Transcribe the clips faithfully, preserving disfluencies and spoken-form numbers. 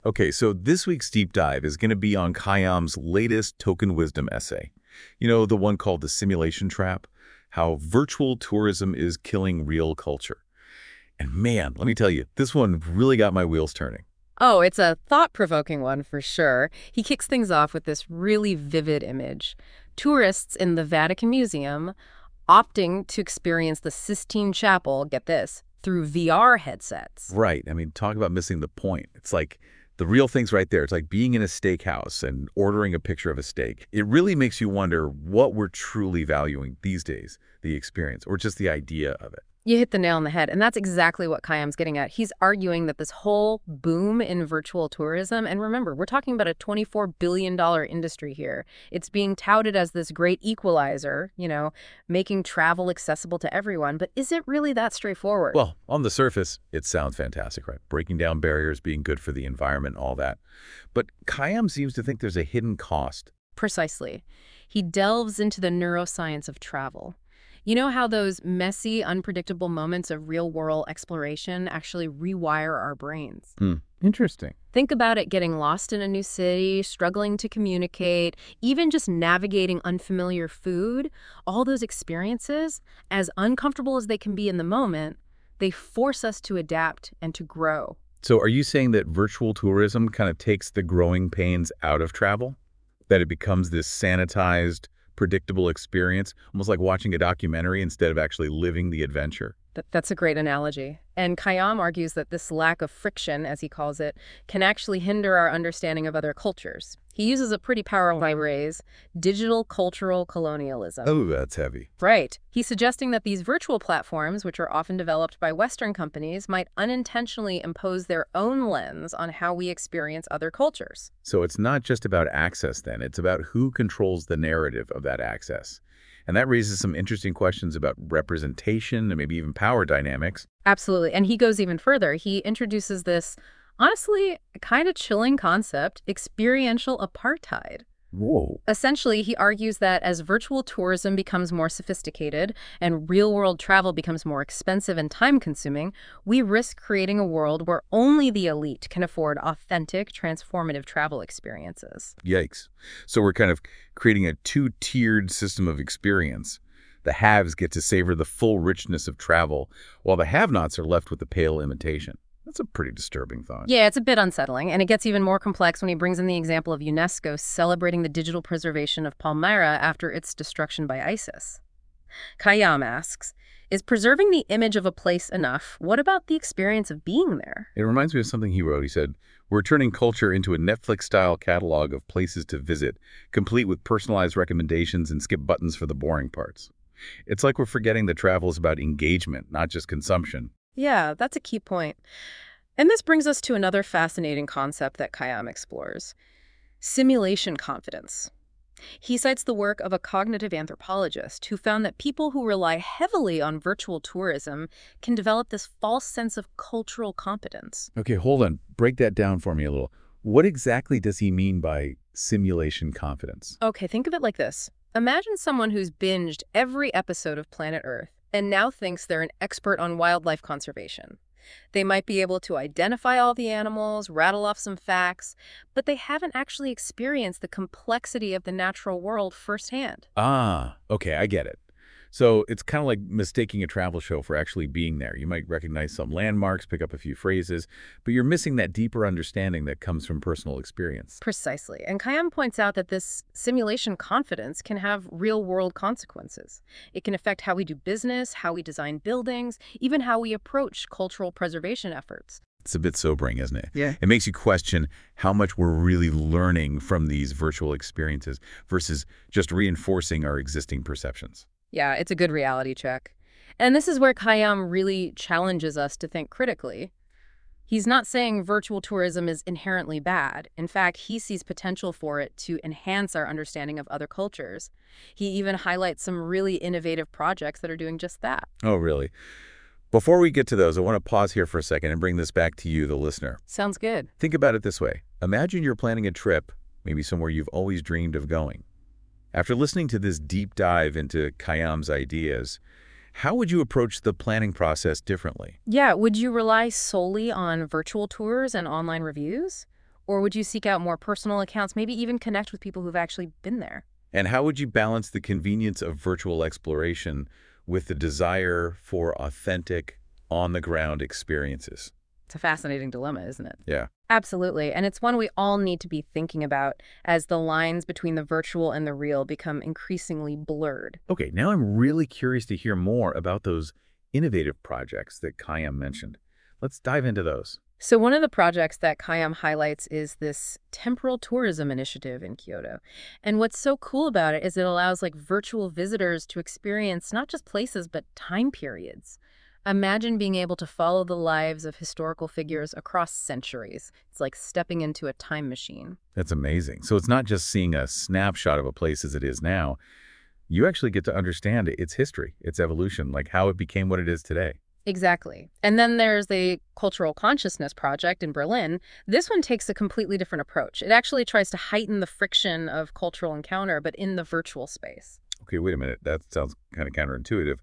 Okay, so this week's deep dive is going to be on Khayyam's latest token wisdom essay. You know, the one called The Simulation Trap, how virtual tourism is killing real culture. And man, let me tell you, this one really got my wheels turning. Oh, it's a thought-provoking one for sure. He kicks things off with this really vivid image. Tourists in the Vatican Museum opting to experience the Sistine Chapel, get this, through V R headsets. Right. I mean, talk about missing the point. It's like the real thing's right there. It's like being in a steakhouse and ordering a picture of a steak. It really makes you wonder what we're truly valuing these days, the experience, or just the idea of it. You hit the nail on the head, and that's exactly what Khayyam's getting at. He's arguing that this whole boom in virtual tourism, and remember, we're talking about a twenty-four billion dollars industry here. It's being touted as this great equalizer, you know, making travel accessible to everyone, but is it really that straightforward? Well, on the surface, it sounds fantastic, right? Breaking down barriers, being good for the environment, all that. But Khayyam seems to think there's a hidden cost. Precisely. He delves into the neuroscience of travel. You know how those messy, unpredictable moments of real-world exploration actually rewire our brains? Hmm. Interesting. Think about it getting lost in a new city, struggling to communicate, even just navigating unfamiliar food. All those experiences, as uncomfortable as they can be in the moment, they force us to adapt and to grow. So are you saying that virtual tourism kind of takes the growing pains out of travel? That it becomes this sanitized, predictable experience, almost like watching a documentary instead of actually living the adventure? That, that's a great analogy. And Khayyam argues that this lack of friction, as he calls it, can actually hinder our understanding of other cultures. He uses a pretty powerful phrase, digital cultural colonialism. Oh, that's heavy. Right. He's suggesting that these virtual platforms, which are often developed by Western companies, might unintentionally impose their own lens on how we experience other cultures. So it's not just about access then, it's about who controls the narrative of that access. And that raises some interesting questions about representation and maybe even power dynamics. Absolutely. And he goes even further. He introduces this, honestly, kind of chilling concept, experiential apartheid. Whoa. Essentially, he argues that as virtual tourism becomes more sophisticated and real-world travel becomes more expensive and time-consuming, we risk creating a world where only the elite can afford authentic, transformative travel experiences. Yikes. So we're kind of creating a two-tiered system of experience. The haves get to savor the full richness of travel, while the have-nots are left with the pale imitation. That's a pretty disturbing thought. Yeah, it's a bit unsettling, and it gets even more complex when he brings in the example of UNESCO celebrating the digital preservation of Palmyra after its destruction by ISIS. Khayyam asks, is preserving the image of a place enough? What about the experience of being there? It reminds me of something he wrote. He said, we're turning culture into a Netflix-style catalog of places to visit, complete with personalized recommendations and skip buttons for the boring parts. It's like we're forgetting that travel is about engagement, not just consumption. Yeah, that's a key point. And this brings us to another fascinating concept that Khayyam explores, simulation confidence. He cites the work of a cognitive anthropologist who found that people who rely heavily on virtual tourism can develop this false sense of cultural competence. Okay, hold on. Break that down for me a little. What exactly does he mean by simulation confidence? Okay, think of it like this. Imagine someone who's binged every episode of Planet Earth and now thinks they're an expert on wildlife conservation. They might be able to identify all the animals, rattle off some facts, but they haven't actually experienced the complexity of the natural world firsthand. Ah, okay, I get it. So it's kind of like mistaking a travel show for actually being there. You might recognize some landmarks, pick up a few phrases, but you're missing that deeper understanding that comes from personal experience. Precisely. And Khayyam points out that this simulation confidence can have real-world consequences. It can affect how we do business, how we design buildings, even how we approach cultural preservation efforts. It's a bit sobering, isn't it? Yeah. It makes you question how much we're really learning from these virtual experiences versus just reinforcing our existing perceptions. Yeah, it's a good reality check. And this is where Khayyam really challenges us to think critically. He's not saying virtual tourism is inherently bad. In fact, he sees potential for it to enhance our understanding of other cultures. He even highlights some really innovative projects that are doing just that. Oh, really? Before we get to those, I want to pause here for a second and bring this back to you, the listener. Sounds good. Think about it this way. Imagine you're planning a trip, maybe somewhere you've always dreamed of going. After listening to this deep dive into Khayyam's ideas, how would you approach the planning process differently? Yeah, would you rely solely on virtual tours and online reviews? Or would you seek out more personal accounts, maybe even connect with people who've actually been there? And how would you balance the convenience of virtual exploration with the desire for authentic, on-the-ground experiences? It's a fascinating dilemma, isn't it? Yeah. Absolutely. And it's one we all need to be thinking about as the lines between the virtual and the real become increasingly blurred. Okay, now I'm really curious to hear more about those innovative projects that Khayyam mentioned. Let's dive into those. So one of the projects that Khayyam highlights is this temporal tourism initiative in Kyoto. And what's so cool about it is it allows like virtual visitors to experience not just places, but time periods. Imagine being able to follow the lives of historical figures across centuries. It's like stepping into a time machine. That's amazing. So it's not just seeing a snapshot of a place as it is now. You actually get to understand its history, its evolution, like how it became what it is today. Exactly. And then there's the Cultural Consciousness Project in Berlin. This one takes a completely different approach. It actually tries to heighten the friction of cultural encounter, but in the virtual space. Okay, wait a minute. That sounds kind of counterintuitive.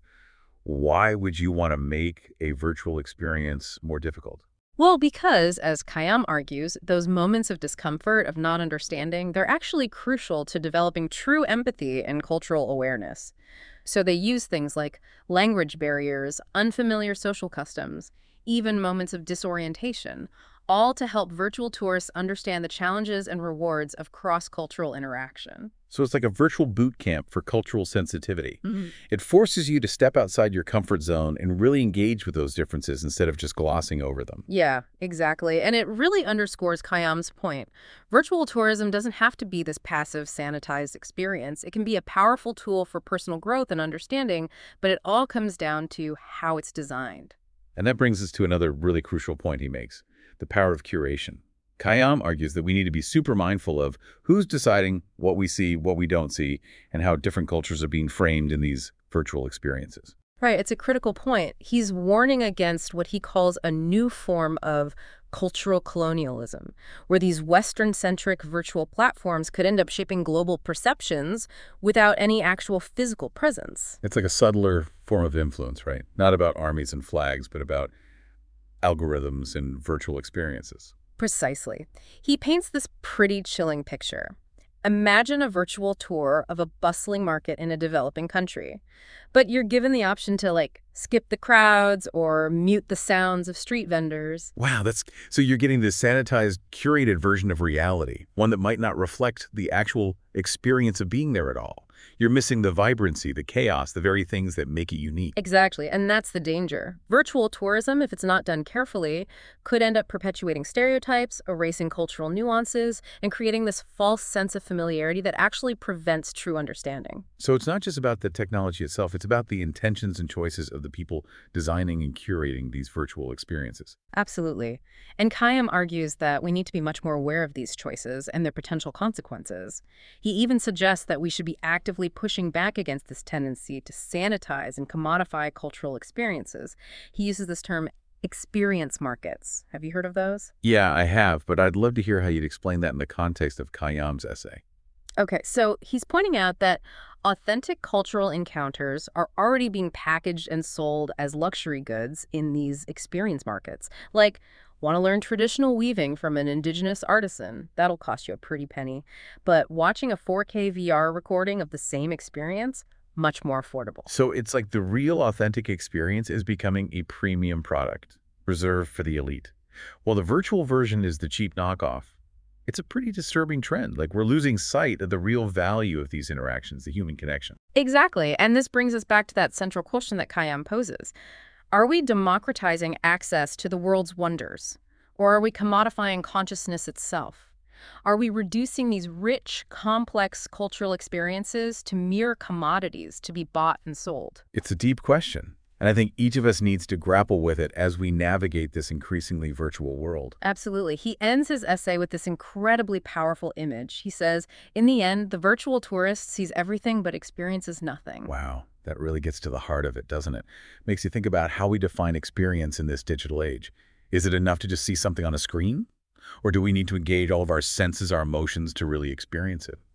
Why would you want to make a virtual experience more difficult? Well, because, as Khayyam argues, those moments of discomfort, of not understanding, they're actually crucial to developing true empathy and cultural awareness. So they use things like language barriers, unfamiliar social customs, even moments of disorientation, all to help virtual tourists understand the challenges and rewards of cross-cultural interaction. So it's like a virtual boot camp for cultural sensitivity. Mhm. It forces you to step outside your comfort zone and really engage with those differences instead of just glossing over them. Yeah, exactly. And it really underscores Khayyam's point. Virtual tourism doesn't have to be this passive, sanitized experience. It can be a powerful tool for personal growth and understanding, but it all comes down to how it's designed. And that brings us to another really crucial point he makes, the power of curation. Khayyam argues that we need to be super mindful of who's deciding what we see, what we don't see, and how different cultures are being framed in these virtual experiences. Right, it's a critical point. He's warning against what he calls a new form of cultural colonialism, where these Western-centric virtual platforms could end up shaping global perceptions without any actual physical presence. It's like a subtler form of influence, right? Not about armies and flags, but about algorithms and virtual experiences. Precisely. He paints this pretty chilling picture. Imagine a virtual tour of a bustling market in a developing country, but you're given the option to like skip the crowds or mute the sounds of street vendors. Wow, that's so you're getting this sanitized, curated version of reality, one that might not reflect the actual experience of being there at all. You're missing the vibrancy, the chaos, the very things that make it unique. Exactly, and that's the danger. Virtual tourism, if it's not done carefully, could end up perpetuating stereotypes, erasing cultural nuances, and creating this false sense of familiarity that actually prevents true understanding. So it's not just about the technology itself, it's about the intentions and choices of the people designing and curating these virtual experiences. Absolutely. And Khayyam argues that we need to be much more aware of these choices and their potential consequences. He even suggests that we should be actively pushing back against this tendency to sanitize and commodify cultural experiences. He uses this term experience markets. Have you heard of those? Yeah, I have, but I'd love to hear how you'd explain that in the context of Khayyam's essay. Okay, so he's pointing out that authentic cultural encounters are already being packaged and sold as luxury goods in these experience markets. Like, want to learn traditional weaving from an indigenous artisan? That'll cost you a pretty penny. But watching a four K V R recording of the same experience, much more affordable. So it's like the real authentic experience is becoming a premium product, reserved for the elite. While the virtual version is the cheap knockoff. It's a pretty disturbing trend. Like we're losing sight of the real value of these interactions, the human connection. Exactly. And this brings us back to that central question that Khayyam poses. Are we democratizing access to the world's wonders? Or are we commodifying consciousness itself? Are we reducing these rich, complex cultural experiences to mere commodities to be bought and sold? It's a deep question. And I think each of us needs to grapple with it as we navigate this increasingly virtual world. Absolutely. He ends his essay with this incredibly powerful image. He says, in the end, the virtual tourist sees everything but experiences nothing. Wow, that really gets to the heart of it, doesn't it? Makes you think about how we define experience in this digital age. Is it enough to just see something on a screen? Or do we need to engage all of our senses, our emotions to really experience it?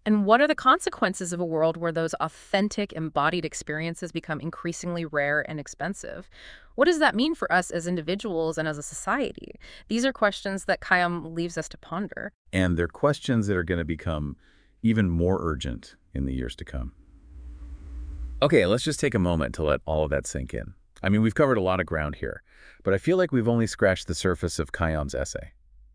And what are the consequences of a world where those authentic, embodied experiences become increasingly rare and expensive? What does that mean for us as individuals and as a society? These are questions that Khayyam leaves us to ponder. And they're questions that are going to become even more urgent in the years to come. Okay, let's just take a moment to let all of that sink in. I mean, we've covered a lot of ground here, but I feel like we've only scratched the surface of Khayyam's essay.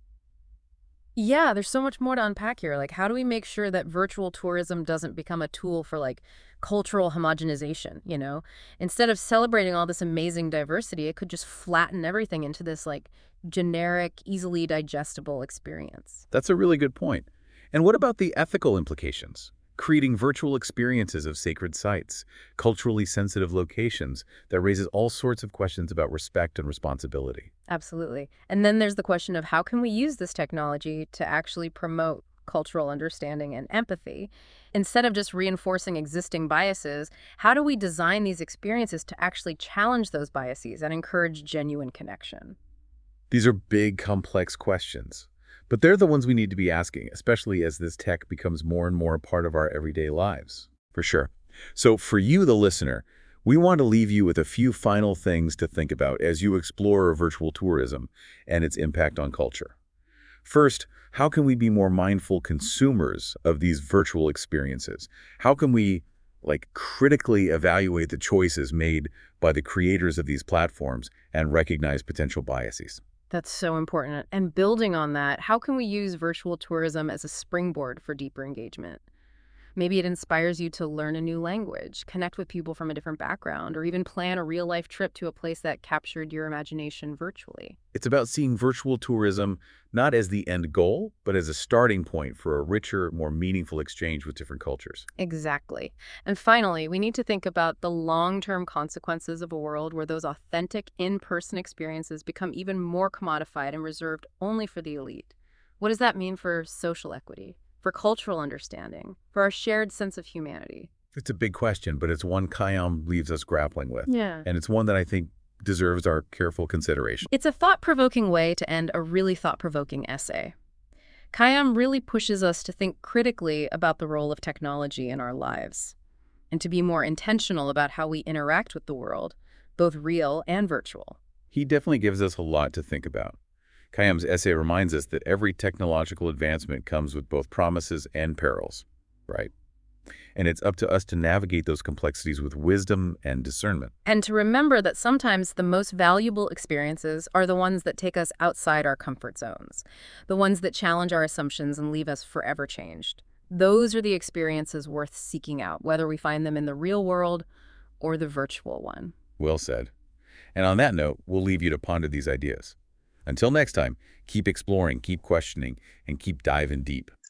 Yeah, there's so much more to unpack here. Like, how do we make sure that virtual tourism doesn't become a tool for, like, cultural homogenization, you know? Instead of celebrating all this amazing diversity, it could just flatten everything into this, like, generic, easily digestible experience. That's a really good point. And what about the ethical implications? Creating virtual experiences of sacred sites, culturally sensitive locations, that raises all sorts of questions about respect and responsibility. Absolutely. And then there's the question of how can we use this technology to actually promote cultural understanding and empathy? Instead of just reinforcing existing biases, how do we design these experiences to actually challenge those biases and encourage genuine connection? These are big, complex questions, but they're the ones we need to be asking, especially as this tech becomes more and more a part of our everyday lives. For sure. So for you, the listener, we want to leave you with a few final things to think about as you explore virtual tourism and its impact on culture. First, how can we be more mindful consumers of these virtual experiences? How can we, like, critically evaluate the choices made by the creators of these platforms and recognize potential biases? That's so important. And building on that, how can we use virtual tourism as a springboard for deeper engagement? Maybe it inspires you to learn a new language, connect with people from a different background, or even plan a real-life trip to a place that captured your imagination virtually. It's about seeing virtual tourism not as the end goal, but as a starting point for a richer, more meaningful exchange with different cultures. Exactly. And finally, we need to think about the long-term consequences of a world where those authentic in-person experiences become even more commodified and reserved only for the elite. What does that mean for social equity, for cultural understanding, for our shared sense of humanity? It's a big question, but it's one Khayyam leaves us grappling with. Yeah. And it's one that I think deserves our careful consideration. It's a thought-provoking way to end a really thought-provoking essay. Khayyam really pushes us to think critically about the role of technology in our lives and to be more intentional about how we interact with the world, both real and virtual. He definitely gives us a lot to think about. Khayyam's essay reminds us that every technological advancement comes with both promises and perils, right? And it's up to us to navigate those complexities with wisdom and discernment. And to remember that sometimes the most valuable experiences are the ones that take us outside our comfort zones, the ones that challenge our assumptions and leave us forever changed. Those are the experiences worth seeking out, whether we find them in the real world or the virtual one. Well said. And on that note, we'll leave you to ponder these ideas. Until next time, keep exploring, keep questioning, and keep diving deep.